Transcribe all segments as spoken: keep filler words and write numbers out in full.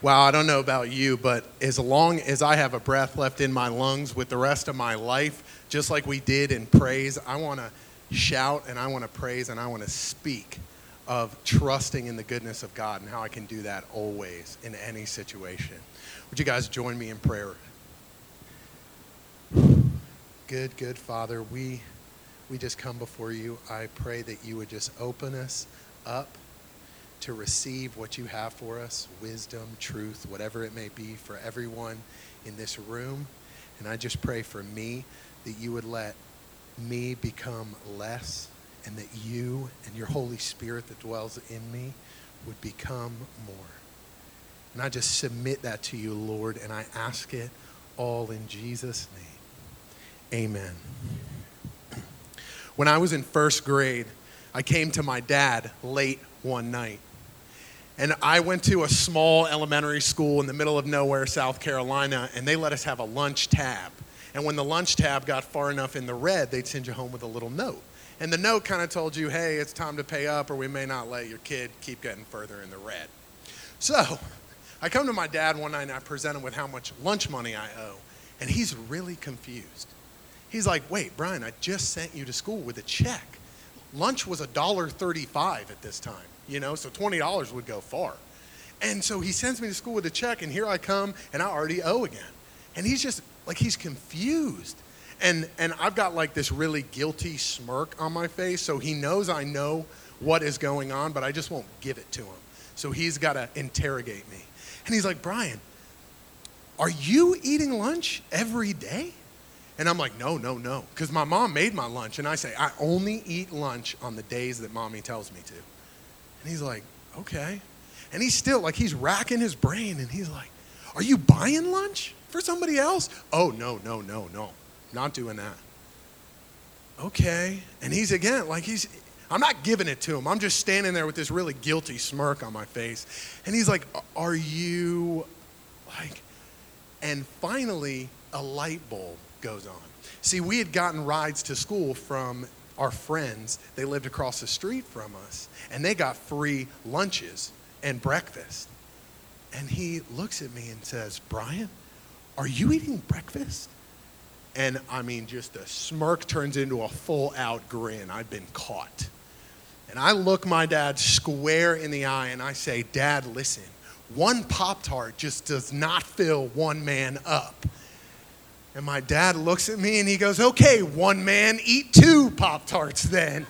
Wow, I don't know about you, but as long as I have a breath left in my lungs with the rest of my life, just like we did in praise, I want to shout and I want to praise and I want to speak of trusting in the goodness of God and how I can do that always in any situation. Would you guys join me in prayer? Good, good Father, we we just come before you. I pray that you would just open us up to receive what you have for us, wisdom, truth, whatever it may be for everyone in this room. And I just pray for me that you would let me become less and that you and your Holy Spirit that dwells in me would become more. And I just submit that to you, Lord, and I ask it all in Jesus' name. Amen. When I was in first grade, I came to my dad late one night. And I went to a small elementary school in the middle of nowhere, South Carolina, and they let us have a lunch tab. And when the lunch tab got far enough in the red, they'd send you home with a little note. And the note kind of told you, hey, it's time to pay up, or we may not let your kid keep getting further in the red. So I come to my dad one night and I present him with how much lunch money I owe. And he's really confused. He's like, wait, Brian, I just sent you to school with a check. Lunch was one dollar and thirty-five cents at this time, you know, so twenty dollars would go far. And so he sends me to school with a check, and here I come, and I already owe again. And he's just, like, he's confused. And and I've got, like, this really guilty smirk on my face, so he knows I know what is going on, but I just won't give it to him. So he's got to interrogate me. And he's like, Brian, are you eating lunch every day? And I'm like, no, no, no, because my mom made my lunch. And I say, I only eat lunch on the days that mommy tells me to. And he's like, okay. And he's still, like, he's racking his brain. And he's like, are you buying lunch for somebody else? Oh, no, no, no, no, not doing that. Okay. And he's, again, like, he's, I'm not giving it to him. I'm just standing there with this really guilty smirk on my face. And he's like, are you, like, and finally a light bulb goes on. See, we had gotten rides to school from our friends. They lived across the street from us, and they got free lunches and breakfast. And he looks at me and says, Brian, are you eating breakfast? And I mean, just the smirk turns into a full-out grin. I've been caught. And I look my dad square in the eye, and I say, Dad, listen, one Pop-Tart just does not fill one man up. And my dad looks at me and he goes, okay, one man, eat two Pop-Tarts then.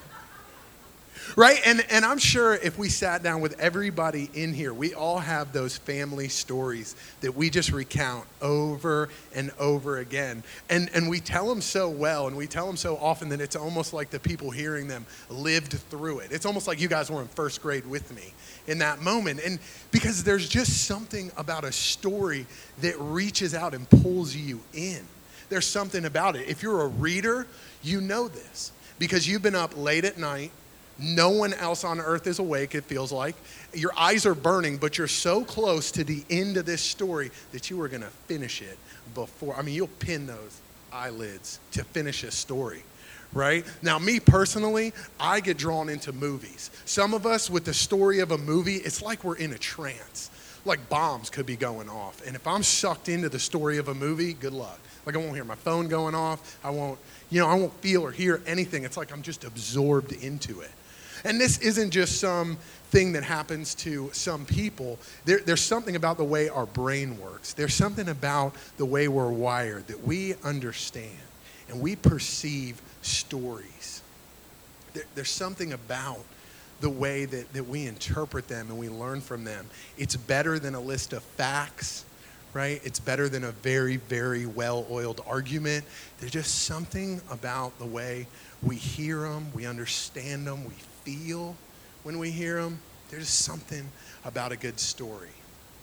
Right? And and I'm sure if we sat down with everybody in here, we all have those family stories that we just recount over and over again. And and we tell them so well and we tell them so often that it's almost like the people hearing them lived through it. It's almost like you guys were in first grade with me in that moment. And because there's just something about a story that reaches out and pulls you in. There's something about it. If you're a reader, you know this because you've been up late at night. No one else on earth is awake, it feels like. Your eyes are burning, but you're so close to the end of this story that you are going to finish it before. I mean, you'll pin those eyelids to finish a story, right? Now, me personally, I get drawn into movies. Some of us, with the story of a movie, it's like we're in a trance. Like bombs could be going off. And if I'm sucked into the story of a movie, good luck. Like I won't hear my phone going off. I won't, you know, I won't feel or hear anything. It's like I'm just absorbed into it. And this isn't just some thing that happens to some people. There, there's something about the way our brain works. There's something about the way we're wired that we understand and we perceive stories. There, there's something about the way that, that we interpret them and we learn from them. It's better than a list of facts, right? It's better than a very, very well-oiled argument. There's just something about the way we hear them, we understand them, we feel when we hear them. There's something about a good story.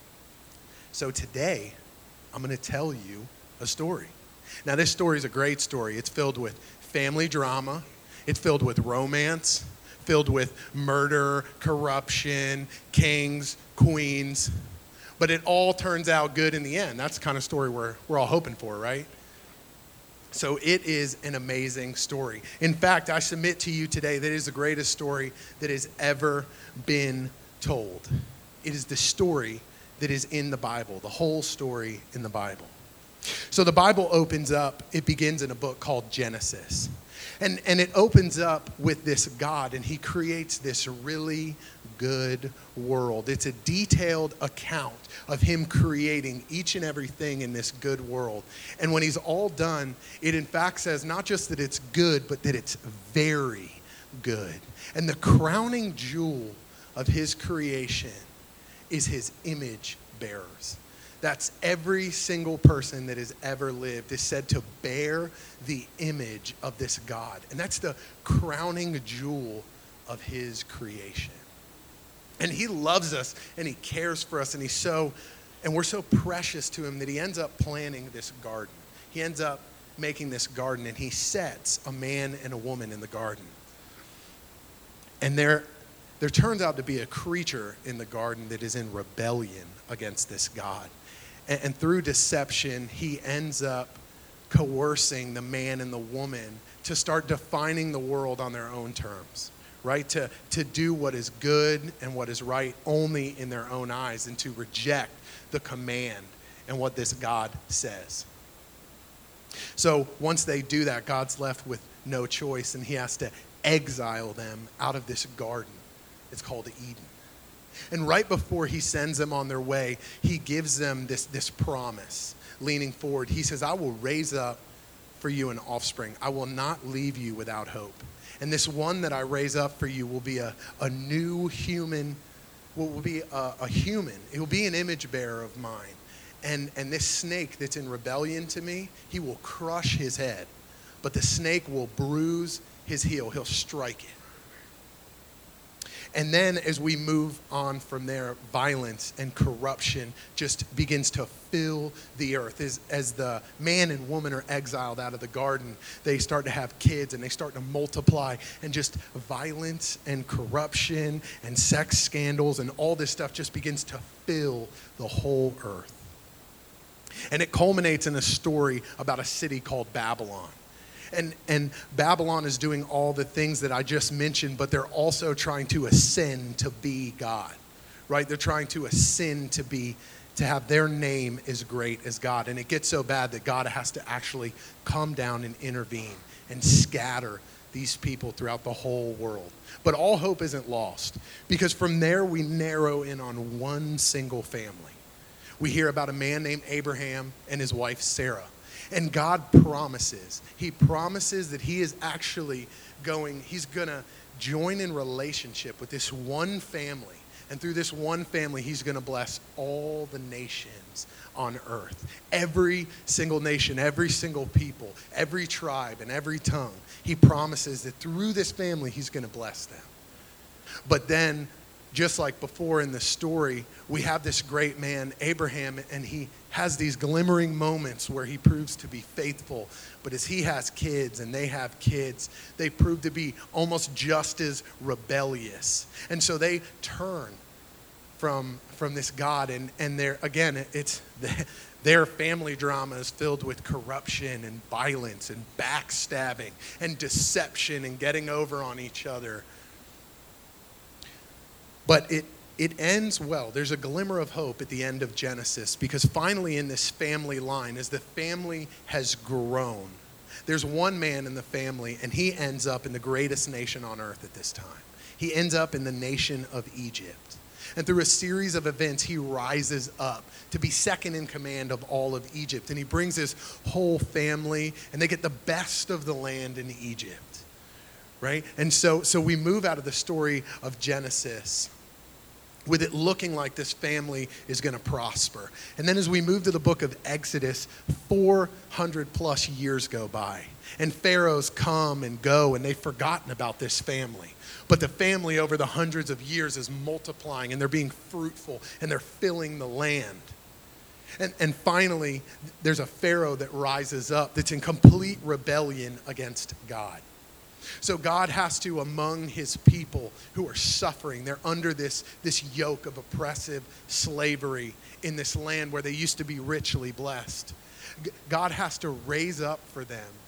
So today, I'm going to tell you a story. Now, this story is a great story. It's filled with family drama. It's filled with romance, filled with murder, corruption, kings, queens. But it all turns out good in the end. That's the kind of story we're, we're all hoping for, right? So it is an amazing story. In fact, I submit to you today that it is the greatest story that has ever been told. It is the story that is in the Bible, the whole story in the Bible. So the Bible opens up, it begins in a book called Genesis. And, and it opens up with this God, and he creates this really good world. It's a detailed account of him creating each and everything in this good world. And when he's all done, it in fact says not just that it's good, but that it's very good. And the crowning jewel of his creation is his image bearers. That's every single person that has ever lived is said to bear the image of this God. And that's the crowning jewel of his creation. And he loves us and he cares for us and he's so, and we're so precious to him that he ends up planting this garden. He ends up making this garden and he sets a man and a woman in the garden. And there, there turns out to be a creature in the garden that is in rebellion against this God. And, and through deception, he ends up coercing the man and the woman to start defining the world on their own terms, right? To, to do what is good and what is right only in their own eyes and to reject the command and what this God says. So once they do that, God's left with no choice and he has to exile them out of this garden. It's called Eden. And right before he sends them on their way, he gives them this, this promise, leaning forward. He says, I will raise up for you an offspring. I will not leave you without hope. And this one that I raise up for you will be a, a new human, will, will be a, a human. It will be an image bearer of mine. And, and this snake that's in rebellion to me, he will crush his head. But the snake will bruise his heel. He'll strike it. And then as we move on from there, violence and corruption just begins to fill the earth. As, as the man and woman are exiled out of the garden, they start to have kids and they start to multiply. And just violence and corruption and sex scandals and all this stuff just begins to fill the whole earth. And it culminates in a story about a city called Babylon. And and Babylon is doing all the things that I just mentioned, but they're also trying to ascend to be God, right? They're trying to ascend to be, to have their name as great as God. And it gets so bad that God has to actually come down and intervene and scatter these people throughout the whole world. But all hope isn't lost, because from there we narrow in on one single family. We hear about a man named Abraham and his wife Sarah. And God promises, he promises that he is actually going, he's going to join in relationship with this one family. And through this one family, he's going to bless all the nations on earth. Every single nation, every single people, every tribe, and every tongue. He promises that through this family, he's going to bless them. But then, just like before in the story, we have this great man, Abraham, and he has these glimmering moments where he proves to be faithful. But as he has kids and they have kids, they prove to be almost just as rebellious. And so they turn from, from this God. And, and they're, again, it's the, their family drama is filled with corruption and violence and backstabbing and deception and getting over on each other. But it, it ends well. There's a glimmer of hope at the end of Genesis, because finally in this family line, as the family has grown, there's one man in the family, and he ends up in the greatest nation on earth at this time. He ends up in the nation of Egypt. And through a series of events, he rises up to be second in command of all of Egypt. And he brings his whole family, and they get the best of the land in Egypt, right? And so, so we move out of the story of Genesis with it looking like this family is going to prosper. And then as we move to the book of Exodus, four hundred plus years go by. And pharaohs come and go, and they've forgotten about this family. But the family over the hundreds of years is multiplying, and they're being fruitful, and they're filling the land. And, and finally, there's a pharaoh that rises up that's in complete rebellion against God. So God has to, among his people who are suffering, they're under this, this yoke of oppressive slavery in this land where they used to be richly blessed. God has to raise up for them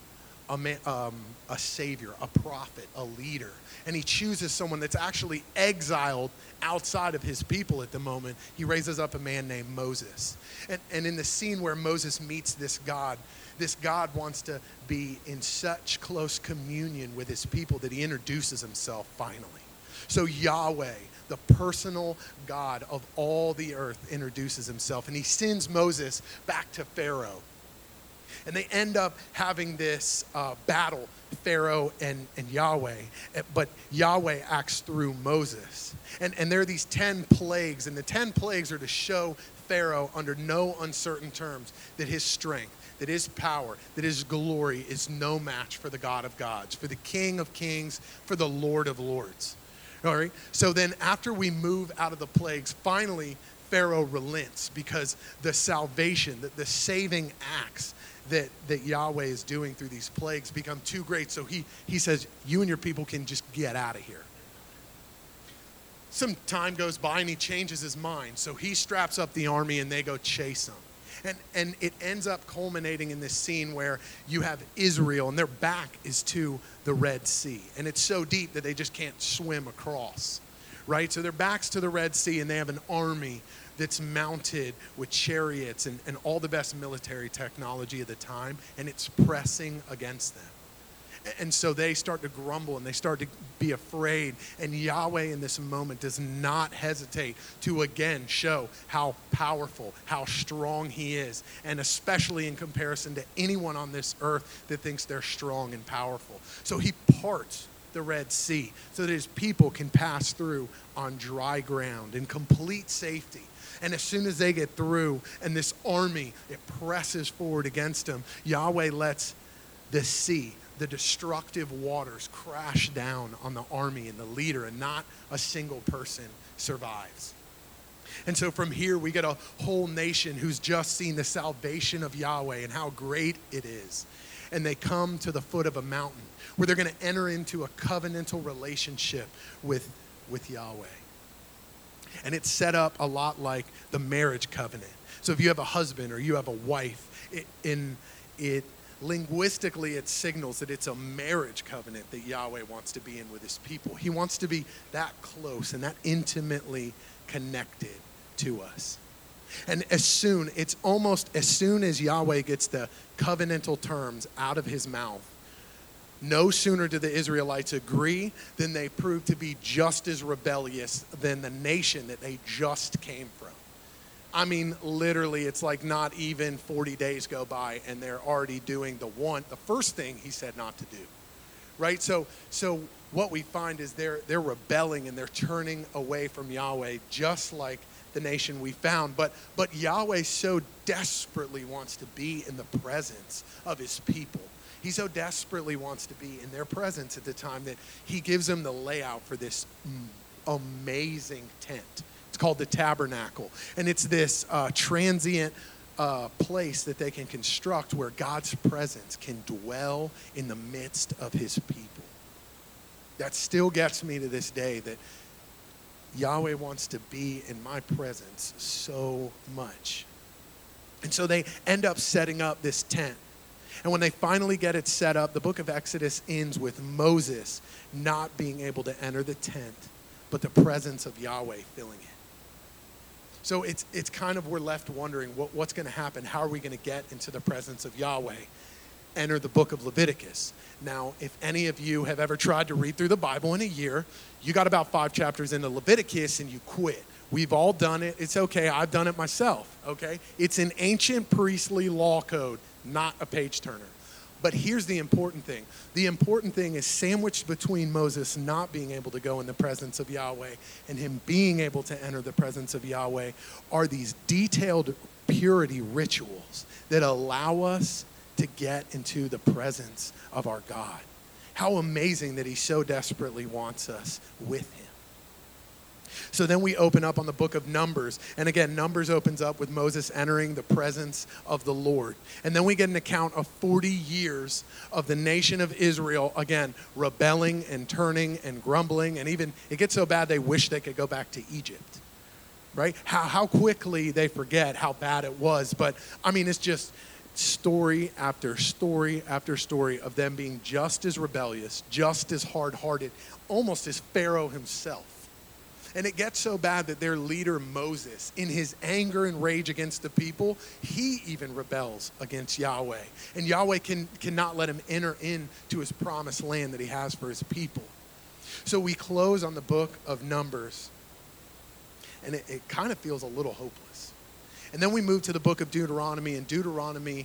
a, man, um, a savior, a prophet, a leader. And he chooses someone that's actually exiled outside of his people at the moment. He raises up a man named Moses. And, and in the scene where Moses meets this God, this God wants to be in such close communion with his people that he introduces himself finally. So Yahweh, the personal God of all the earth, introduces himself. And he sends Moses back to Pharaoh. And they end up having this uh, battle, Pharaoh and, and Yahweh. But Yahweh acts through Moses. And, and there are these ten plagues. And the ten plagues are to show Pharaoh under no uncertain terms that his strength, that his power, that his glory is no match for the God of gods, for the King of kings, for the Lord of lords. All right. So then after we move out of the plagues, finally Pharaoh relents because the salvation, the, the saving acts that, that Yahweh is doing through these plagues become too great. So he, he says, you and your people can just get out of here. Some time goes by and he changes his mind. So he straps up the army and they go chase him. And, and it ends up culminating in this scene where you have Israel and their back is to the Red Sea. And it's so deep that they just can't swim across, right? So their back's to the Red Sea and they have an army that's mounted with chariots and, and all the best military technology of the time, and it's pressing against them. And so they start to grumble and they start to be afraid. And Yahweh in this moment does not hesitate to again show how powerful, how strong he is. And especially in comparison to anyone on this earth that thinks they're strong and powerful. So he parts the Red Sea so that his people can pass through on dry ground in complete safety. And as soon as they get through and this army, it presses forward against them, Yahweh lets the sea, the destructive waters, crash down on the army and the leader, and not a single person survives. And so from here, we get a whole nation who's just seen the salvation of Yahweh and how great it is. And they come to the foot of a mountain where they're going to enter into a covenantal relationship with, with Yahweh. And it's set up a lot like the marriage covenant. So if you have a husband or you have a wife, it, in it linguistically it signals that it's a marriage covenant that Yahweh wants to be in with his people. He wants to be that close and that intimately connected to us. And as soon, it's almost as soon as Yahweh gets the covenantal terms out of his mouth, no sooner do the Israelites agree than they prove to be just as rebellious than the nation that they just came from. I mean, literally, it's like not even forty days go by and they're already doing the one, the first thing he said not to do, right? So, so what we find is they're they're rebelling and they're turning away from Yahweh, just like the nation we found. But but Yahweh so desperately wants to be in the presence of his people. He so desperately wants to be in their presence at the time that he gives them the layout for this amazing tent. It's called the tabernacle. And it's this uh, transient uh, place that they can construct where God's presence can dwell in the midst of his people. That still gets me to this day, that Yahweh wants to be in my presence so much. And so they end up setting up this tent. And when they finally get it set up, the book of Exodus ends with Moses not being able to enter the tent, but the presence of Yahweh filling it. So it's it's kind of, we're left wondering what, what's going to happen. How are we going to get into the presence of Yahweh? Enter the book of Leviticus. Now, if any of you have ever tried to read through the Bible in a year, you got about five chapters into Leviticus and you quit. We've all done it. It's okay. I've done it myself, okay? It's an ancient priestly law code, not a page turner. But here's the important thing. The important thing is sandwiched between Moses not being able to go in the presence of Yahweh and him being able to enter the presence of Yahweh are these detailed purity rituals that allow us to get into the presence of our God. How amazing that he so desperately wants us with him. So then we open up on the book of Numbers. And again, Numbers opens up with Moses entering the presence of the Lord. And then we get an account of forty years of the nation of Israel, again, rebelling and turning and grumbling. And even, it gets so bad they wish they could go back to Egypt, right? How, how quickly they forget how bad it was. But, I mean, it's just story after story after story of them being just as rebellious, just as hard-hearted, almost as Pharaoh himself. And it gets so bad that their leader, Moses, in his anger and rage against the people, he even rebels against Yahweh. And Yahweh can, cannot let him enter into his promised land that he has for his people. So we close on the book of Numbers, and it, it kind of feels a little hopeless. And then we move to the book of Deuteronomy. In Deuteronomy,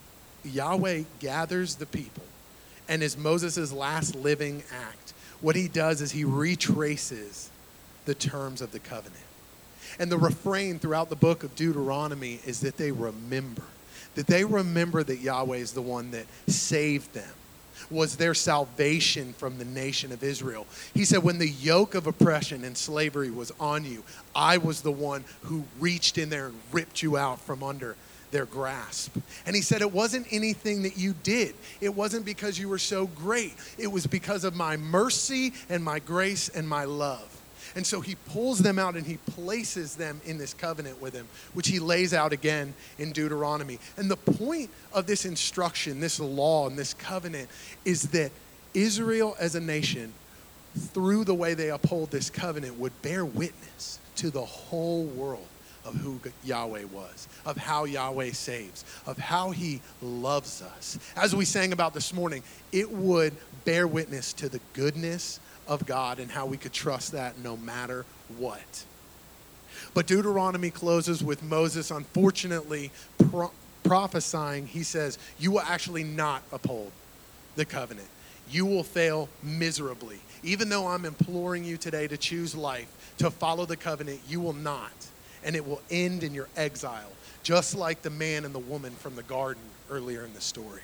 Yahweh gathers the people, and as Moses' last living act, what he does is he retraces the terms of the covenant. And the refrain throughout the book of Deuteronomy is that they remember, that they remember that Yahweh is the one that saved them, was their salvation from the nation of Israel. He said, when the yoke of oppression and slavery was on you, I was the one who reached in there and ripped you out from under their grasp. And he said, it wasn't anything that you did. It wasn't because you were so great. It was because of my mercy and my grace and my love. And so he pulls them out and he places them in this covenant with him, which he lays out again in Deuteronomy. And the point of this instruction, this law, and this covenant is that Israel as a nation, through the way they uphold this covenant, would bear witness to the whole world of who Yahweh was, of how Yahweh saves, of how he loves us. As we sang about this morning, it would bear witness to the goodness of God and how we could trust that no matter what. But Deuteronomy closes with Moses, unfortunately, pro- prophesying. He says, you will actually not uphold the covenant. You will fail miserably. Even though I'm imploring you today to choose life, to follow the covenant, you will not. And it will end in your exile, just like the man and the woman from the garden earlier in the story.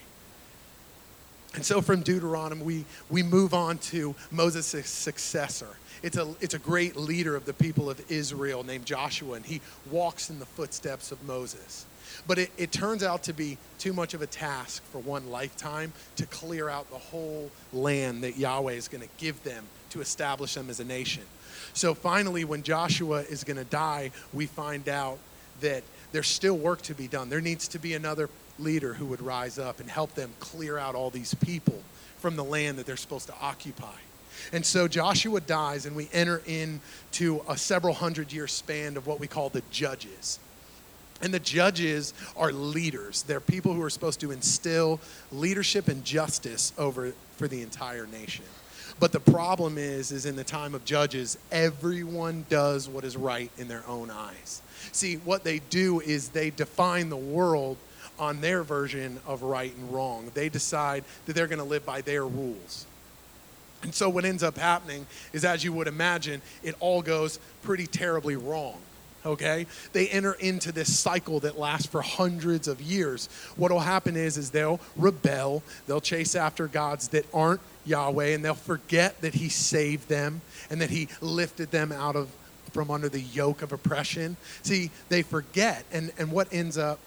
And so from Deuteronomy, we, we move on to Moses' successor. It's a, it's a great leader of the people of Israel named Joshua, and he walks in the footsteps of Moses. But it, it turns out to be too much of a task for one lifetime to clear out the whole land that Yahweh is going to give them to establish them as a nation. So finally, when Joshua is going to die, we find out that there's still work to be done. There needs to be another leader who would rise up and help them clear out all these people from the land that they're supposed to occupy. And so Joshua dies, and we enter into a several hundred year span of what we call the judges. And the judges are leaders. They're people who are supposed to instill leadership and justice over for the entire nation. But the problem is, is in the time of judges, everyone does what is right in their own eyes. See, what they do is they define the world on their version of right and wrong. They decide that they're going to live by their rules. And so what ends up happening is, as you would imagine, it all goes pretty terribly wrong. Okay? They enter into this cycle that lasts for hundreds of years. What will happen is, is they'll rebel. They'll chase after gods that aren't Yahweh, and they'll forget that he saved them and that he lifted them out of from under the yoke of oppression. See, they forget, and, and what ends up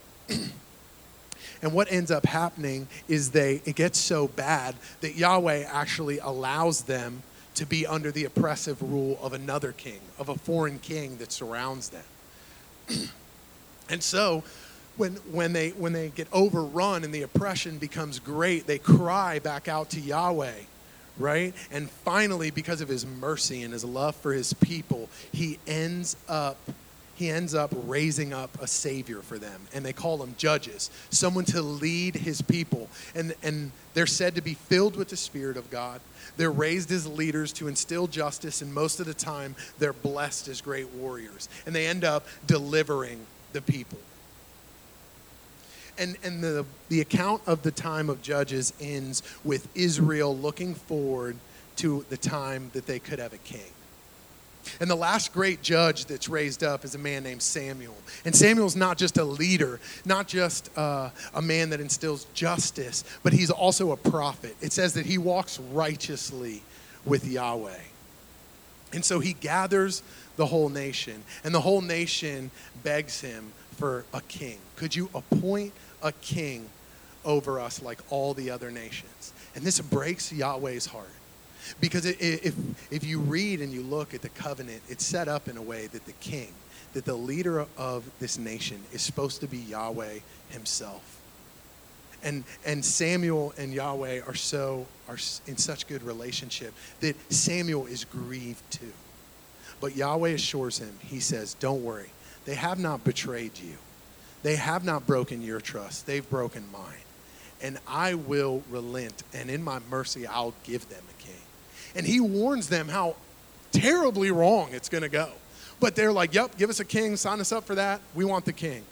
and what ends up happening is they it gets so bad that Yahweh actually allows them to be under the oppressive rule of another king, of a foreign king that surrounds them. And so when when they when they get overrun and the oppression becomes great, they cry back out to Yahweh, right? And finally, because of his mercy and his love for his people, he ends up he ends up raising up a savior for them, and they call them judges, someone to lead his people. And and they're said to be filled with the Spirit of God. They're raised as leaders to instill justice, and most of the time they're blessed as great warriors, and they end up delivering the people. And and the the account of the time of Judges ends with Israel looking forward to the time that they could have a king. And the last great judge that's raised up is a man named Samuel. And Samuel's not just a leader, not just uh, a man that instills justice, but he's also a prophet. It says that he walks righteously with Yahweh. And so he gathers the whole nation, and the whole nation begs him for a king. Could you appoint a king over us like all the other nations? And this breaks Yahweh's heart. Because if if you read and you look at the covenant, it's set up in a way that the king, that the leader of this nation is supposed to be Yahweh himself. And, and Samuel and Yahweh are so are in such good relationship that Samuel is grieved too. But Yahweh assures him, he says, don't worry. They have not betrayed you. They have not broken your trust. They've broken mine. And I will relent, and in my mercy, I'll give them a king. And he warns them how terribly wrong it's going to go. But they're like, yep, give us a king, sign us up for that. We want the king.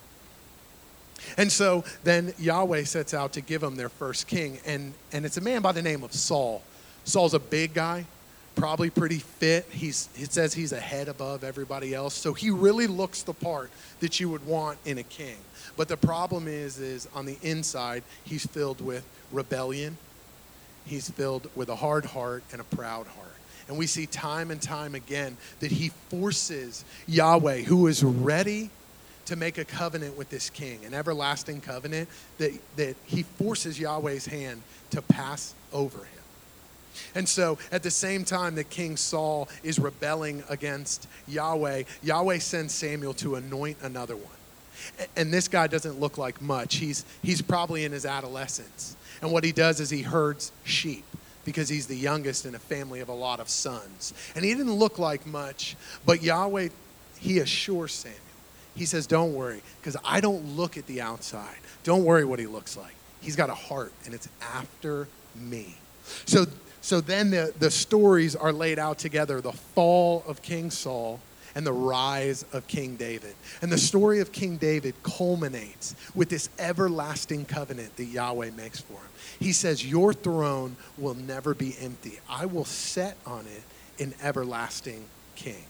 And so then Yahweh sets out to give them their first king. And, and it's a man by the name of Saul. Saul's a big guy, probably pretty fit. He's, it says he's a head above everybody else. So he really looks the part that you would want in a king. But the problem is, is on the inside, he's filled with rebellion. He's filled with a hard heart and a proud heart. And we see time and time again that he forces Yahweh, who is ready to make a covenant with this king, an everlasting covenant, that, that he forces Yahweh's hand to pass over him. And so at the same time that King Saul is rebelling against Yahweh, Yahweh sends Samuel to anoint another one. And this guy doesn't look like much. He's, he's probably in his adolescence. And what he does is he herds sheep because he's the youngest in a family of a lot of sons. And he didn't look like much, but Yahweh, he assures Samuel. He says, don't worry, because I don't look at the outside. Don't worry what he looks like. He's got a heart, and it's after me. So, so then the, the stories are laid out together, the fall of King Saul and the rise of King David. And the story of King David culminates with this everlasting covenant that Yahweh makes for him. He says, your throne will never be empty. I will set on it an everlasting king.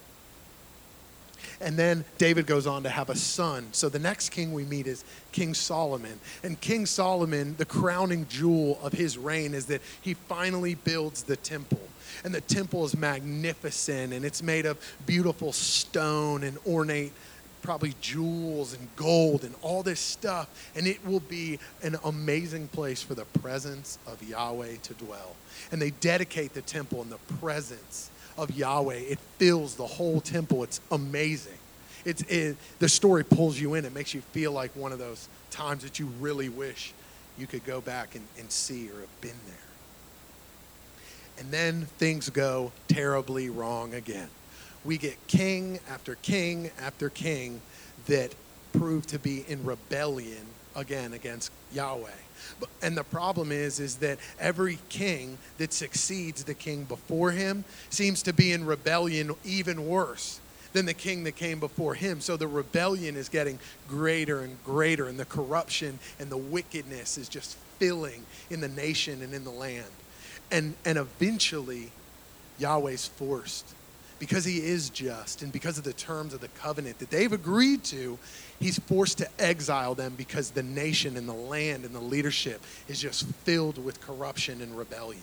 And then David goes on to have a son. So the next king we meet is King Solomon. And King Solomon, the crowning jewel of his reign is that he finally builds the temple. And the temple is magnificent, and it's made of beautiful stone and ornate, probably jewels and gold and all this stuff. And it will be an amazing place for the presence of Yahweh to dwell. And they dedicate the temple in the presence of Yahweh. It fills the whole temple. It's amazing. It's it, the story pulls you in. It makes you feel like one of those times that you really wish you could go back and, and see or have been there. And then things go terribly wrong again. We get king after king after king that prove to be in rebellion again against Yahweh. But, and the problem is, is that every king that succeeds the king before him seems to be in rebellion even worse than the king that came before him. So the rebellion is getting greater and greater, and the corruption and the wickedness is just filling in the nation and in the land. And, and eventually, Yahweh's forced, because he is just and because of the terms of the covenant that they've agreed to, he's forced to exile them because the nation and the land and the leadership is just filled with corruption and rebellion.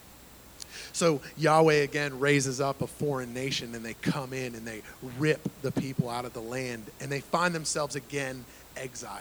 So Yahweh again raises up a foreign nation, and they come in and they rip the people out of the land, and they find themselves again exiled.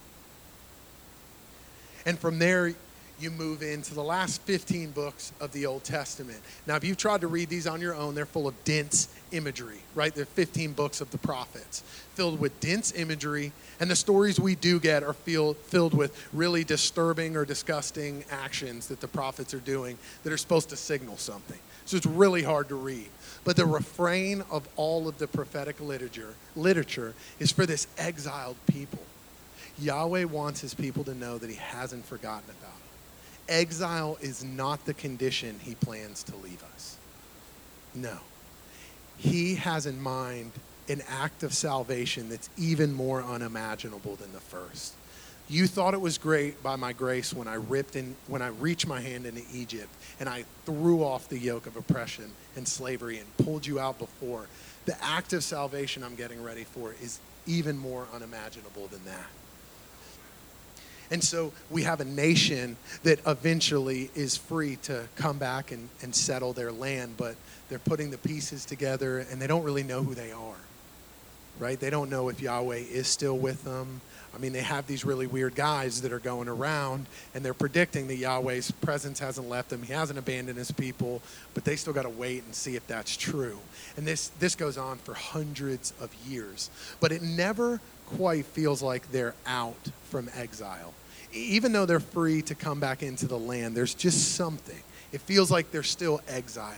And from there, you move into the last fifteen books of the Old Testament. Now, if you've tried to read these on your own, they're full of dense imagery, right? They're fifteen books of the prophets, filled with dense imagery, and the stories we do get are feel, filled with really disturbing or disgusting actions that the prophets are doing that are supposed to signal something. So it's really hard to read. But the refrain of all of the prophetic literature, literature is for this exiled people. Yahweh wants his people to know that he hasn't forgotten about them. Exile is not the condition he plans to leave us. No. He has in mind an act of salvation that's even more unimaginable than the first. You thought it was great by my grace when I ripped in, when I reached my hand into Egypt and I threw off the yoke of oppression and slavery and pulled you out before. The act of salvation I'm getting ready for is even more unimaginable than that. And so we have a nation that eventually is free to come back and, and settle their land, but they're putting the pieces together and they don't really know who they are, right? They don't know if Yahweh is still with them. I mean, they have these really weird guys that are going around and they're predicting that Yahweh's presence hasn't left them. He hasn't abandoned his people, but they still got to wait and see if that's true. And this, this goes on for hundreds of years, but it never quite feels like they're out from exile. even though they're free to come back into the land, there's just something. It feels like they're still exiled.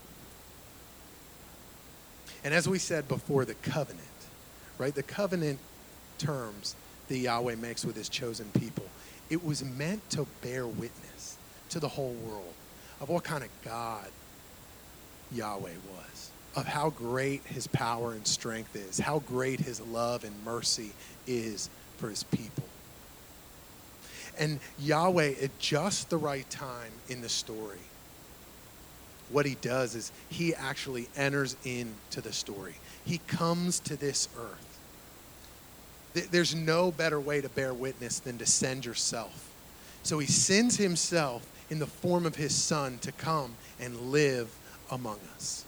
And as we said before, the covenant, right? The covenant terms that Yahweh makes with his chosen people, it was meant to bear witness to the whole world of what kind of God Yahweh was, of how great his power and strength is, how great his love and mercy is for his people. And Yahweh, at just the right time in the story, what he does is he actually enters into the story. He comes to this earth. There's no better way to bear witness than to send yourself. So he sends himself in the form of his son to come and live among us.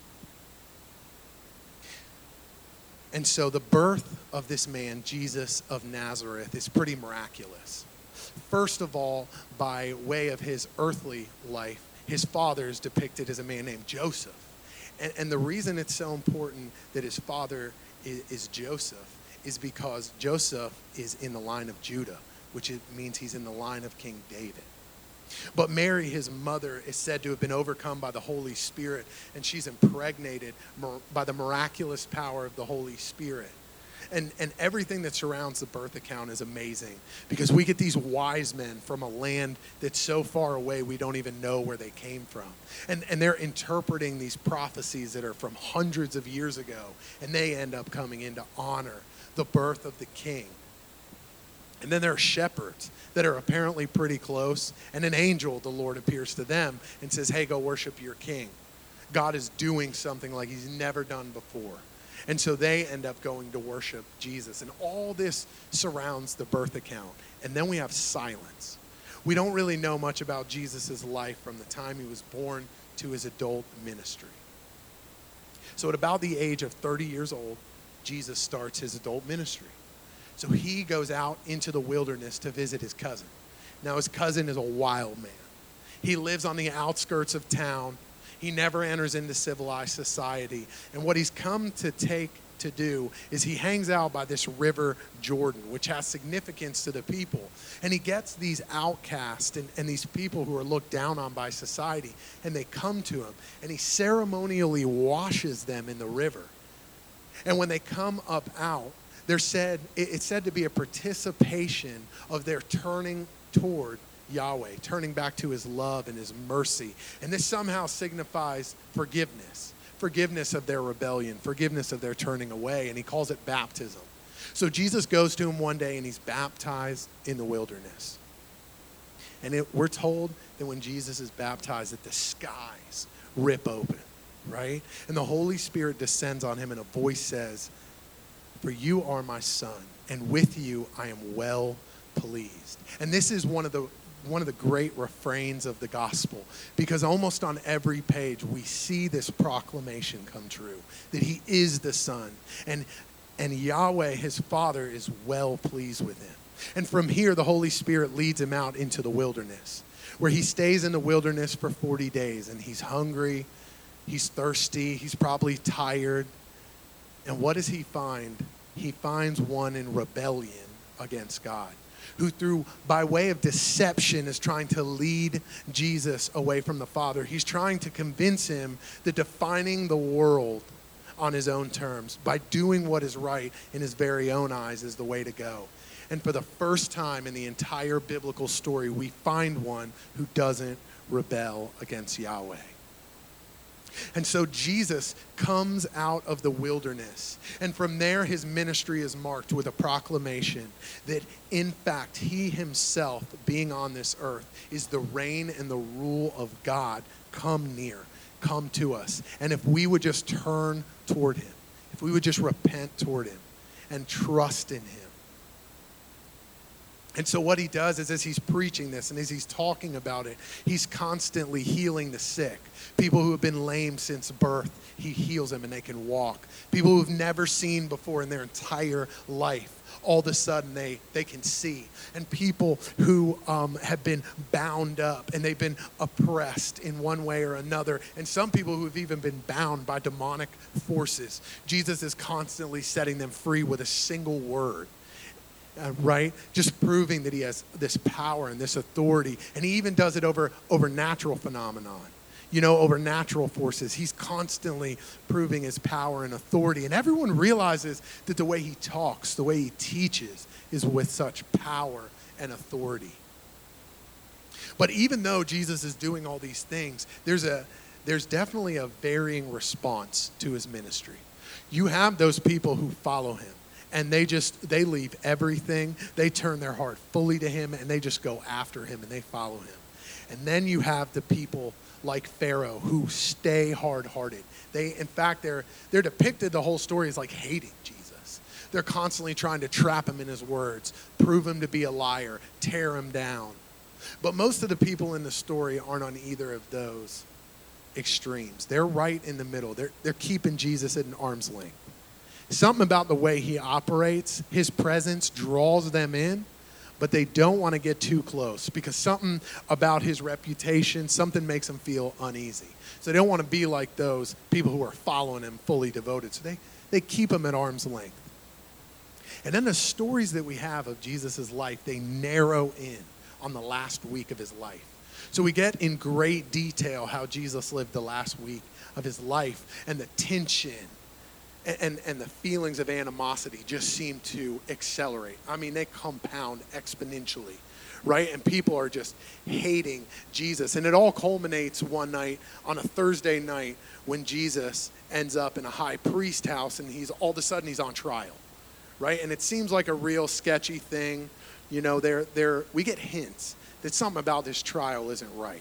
And so the birth of this man, Jesus of Nazareth, is pretty miraculous. First of all, by way of his earthly life, his father is depicted as a man named Joseph. And, and the reason it's so important that his father is, is Joseph is because Joseph is in the line of Judah, which it means he's in the line of King David. But Mary, his mother, is said to have been overcome by the Holy Spirit, and she's impregnated by the miraculous power of the Holy Spirit. And, and everything that surrounds the birth account is amazing because we get these wise men from a land that's so far away we don't even know where they came from. And, and they're interpreting these prophecies that are from hundreds of years ago, and they end up coming in to honor the birth of the king. And then there are shepherds that are apparently pretty close, and an angel, the Lord, appears to them and says, hey, go worship your king. God is doing something like he's never done before. And so they end up going to worship Jesus. And all this surrounds the birth account. And then we have silence. We don't really know much about Jesus' life from the time he was born to his adult ministry. So at about the age of thirty years old, Jesus starts his adult ministry. So he goes out into the wilderness to visit his cousin. Now his cousin is a wild man. He lives on the outskirts of town. He never enters into civilized society. And what he's come to take to do is he hangs out by this river Jordan, which has significance to the people. And he gets these outcasts and, and these people who are looked down on by society, and they come to him. And he ceremonially washes them in the river. And when they come up out, they're said, it's said to be a participation of their turning toward Yahweh, turning back to his love and his mercy. And this somehow signifies forgiveness, forgiveness of their rebellion, forgiveness of their turning away. And he calls it baptism. So Jesus goes to him one day and he's baptized in the wilderness. And it, we're told that when Jesus is baptized, that the skies rip open, right? And the Holy Spirit descends on him and a voice says, for you are my son, and with you I am well pleased. And this is one of the one of the great refrains of the gospel, because almost on every page we see this proclamation come true, that he is the son, and and Yahweh, his father, is well pleased with him. And from here, the Holy Spirit leads him out into the wilderness, where he stays in the wilderness for forty days, and he's hungry, he's thirsty, he's probably tired. And what does he find? He finds one in rebellion against God, who through, by way of deception, is trying to lead Jesus away from the Father. He's trying to convince him that defining the world on his own terms, by doing what is right in his very own eyes, is the way to go. And for the first time in the entire biblical story, we find one who doesn't rebel against Yahweh. And so Jesus comes out of the wilderness. And from there, his ministry is marked with a proclamation that, in fact, he himself, being on this earth, is the reign and the rule of God come near, come to us. And if we would just turn toward him, if we would just repent toward him and trust in him. And so what he does is, as he's preaching this and as he's talking about it, he's constantly healing the sick. People who have been lame since birth, he heals them and they can walk. People who have never seen before in their entire life, all of a sudden they, they can see. And people who um, have been bound up and they've been oppressed in one way or another. And some people who have even been bound by demonic forces. Jesus is constantly setting them free with a single word. uh, right? Just proving that he has this power and this authority. And he even does it over, over natural phenomenon, you know, over natural forces. He's constantly proving his power and authority. And everyone realizes that the way he talks, the way he teaches is with such power and authority. But even though Jesus is doing all these things, there's a there's definitely a varying response to his ministry. You have those people who follow him, and they just, they leave everything. They turn their heart fully to him, and they just go after him, and they follow him. And then you have the people like Pharaoh who stay hard-hearted. They, in fact, they're they're depicted, the whole story, as like hating Jesus. They're constantly trying to trap him in his words, prove him to be a liar, tear him down. But most of the people in the story aren't on either of those extremes. They're right in the middle. They're, they're keeping Jesus at an arm's length. Something about the way he operates, his presence draws them in, but they don't want to get too close because something about his reputation, something makes them feel uneasy. So they don't want to be like those people who are following him fully devoted. So they, they keep him at arm's length. And then the stories that we have of Jesus' life, they narrow in on the last week of his life. So we get in great detail how Jesus lived the last week of his life, and the tension and, and, and the feelings of animosity just seem to accelerate. I mean, they compound exponentially, right? And people are just hating Jesus. And it all culminates one night on a Thursday night when Jesus ends up in a high priest house, and he's all of a sudden he's on trial, right? And it seems like a real sketchy thing. You know, they're, they're, we get hints that something about this trial isn't right.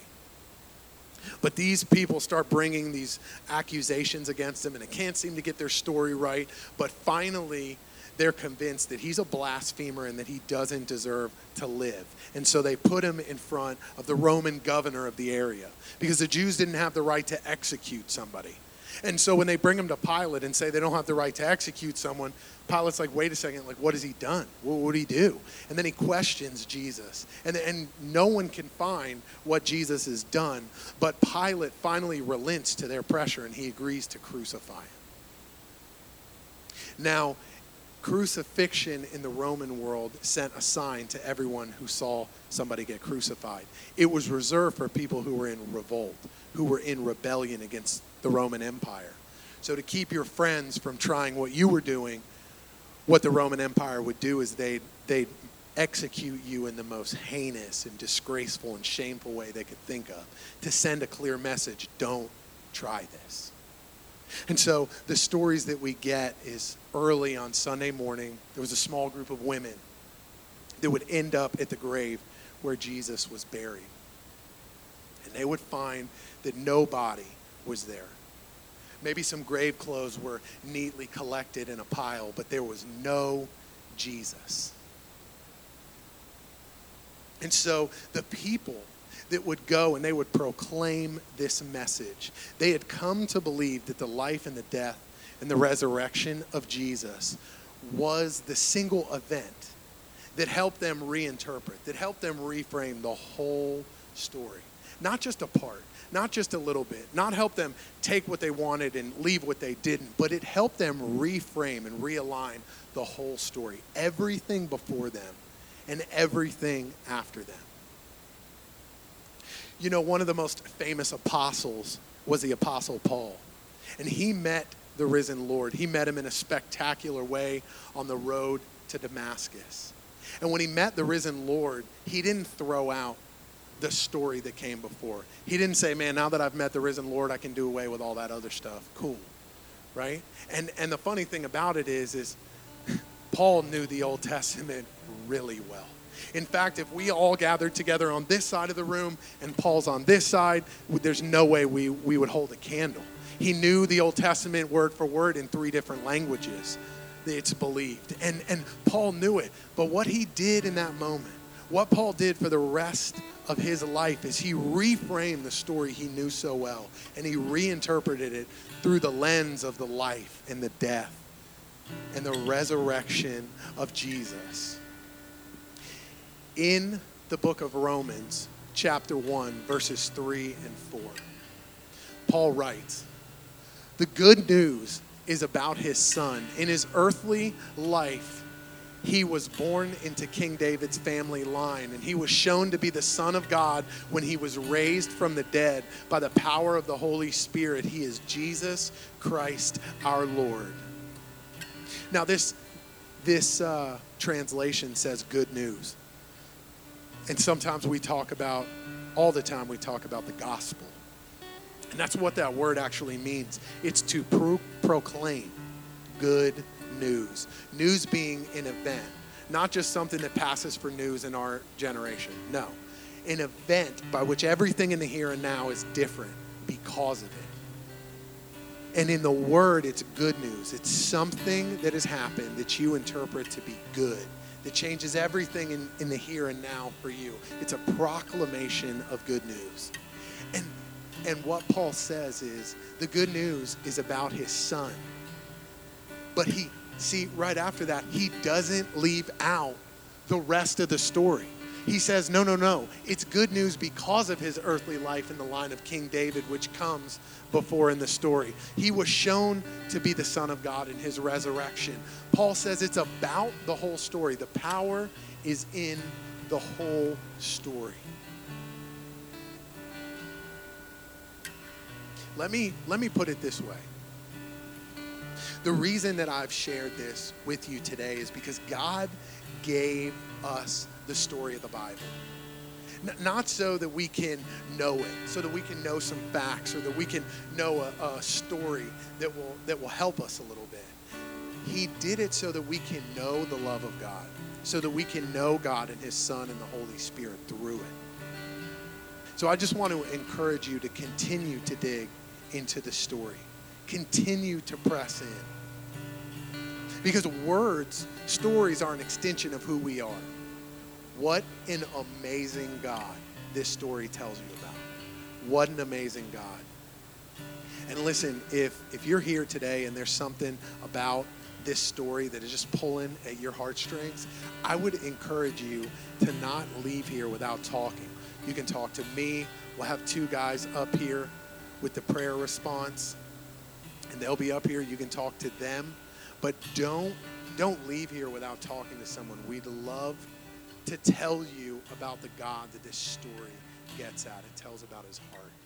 But these people start bringing these accusations against him, and they can't seem to get their story right. But finally, they're convinced that he's a blasphemer and that he doesn't deserve to live. And so they put him in front of the Roman governor of the area because the Jews didn't have the right to execute somebody. And so when they bring him to Pilate and say they don't have the right to execute someone, Pilate's like, wait a second, like, what has he done? What would he do? And then he questions Jesus. And, and no one can find what Jesus has done. But Pilate finally relents to their pressure, and he agrees to crucify him. Now, crucifixion in the Roman world sent a sign to everyone who saw somebody get crucified. It was reserved for people who were in revolt, who were in rebellion against the Roman Empire. So to keep your friends from trying what you were doing, what the Roman Empire would do is they'd, they'd execute you in the most heinous and disgraceful and shameful way they could think of to send a clear message: don't try this. And so the stories that we get is early on Sunday morning, there was a small group of women that would end up at the grave where Jesus was buried. And they would find that no body was there. Maybe some grave clothes were neatly collected in a pile, but there was no Jesus. And so the people that would go and they would proclaim this message, they had come to believe that the life and the death and the resurrection of Jesus was the single event that helped them reinterpret, that helped them reframe the whole story. Not just a part, not just a little bit, not help them take what they wanted and leave what they didn't, but it helped them reframe and realign the whole story. Everything before them and everything after them. You know, one of the most famous apostles was the Apostle Paul. And he met the risen Lord. He met him in a spectacular way on the road to Damascus. And when he met the risen Lord, he didn't throw out the story that came before. He didn't say, man, now that I've met the risen Lord, I can do away with all that other stuff. Cool, right? And and the funny thing about it is, is Paul knew the Old Testament really well. In fact, if we all gathered together on this side of the room and Paul's on this side, there's no way we, we would hold a candle. He knew the Old Testament word for word in three different languages, it's believed. And, and Paul knew it. But what he did in that moment, what Paul did for the rest of his life, is he reframed the story he knew so well, and he reinterpreted it through the lens of the life and the death and the resurrection of Jesus. In the book of Romans, chapter one, verses three and four, Paul writes, "The good news is about his son. In his earthly life, he was born into King David's family line, and he was shown to be the Son of God when he was raised from the dead by the power of the Holy Spirit. He is Jesus Christ our Lord. Now this, this uh, translation says good news. And sometimes we talk about, all the time we talk about the gospel. And that's what that word actually means. It's to pro- proclaim good news. News being an event, not just something that passes for news in our generation. No, an event by which everything in the here and now is different because of it. And in the word, it's good news. It's something that has happened that you interpret to be good, that changes everything in, in the here and now for you. It's a proclamation of good news. And, and what Paul says is the good news is about his son. But he, see, right after that, he doesn't leave out the rest of the story. He says, no, no, no. It's good news because of his earthly life in the line of King David, which comes before in the story. He was shown to be the Son of God in his resurrection. Paul says it's about the whole story. The power is in the whole story. Let me, let me put it this way. The reason that I've shared this with you today is because God gave us the story of the Bible. N- not so that we can know it, so that we can know some facts, or that we can know a, a story that will, that will help us a little bit. He did it so that we can know the love of God, so that we can know God and his Son and the Holy Spirit through it. So I just want to encourage you to continue to dig into the story. Continue to press in. Because words, stories are an extension of who we are. What an amazing God this story tells you about. What an amazing God. And listen, if, if you're here today and there's something about this story that is just pulling at your heartstrings, I would encourage you to not leave here without talking. You can talk to me. We'll have two guys up here with the prayer response, and they'll be up here. You can talk to them. But don't, don't leave here without talking to someone. We'd love to tell you about the God that this story gets at. It tells about his heart.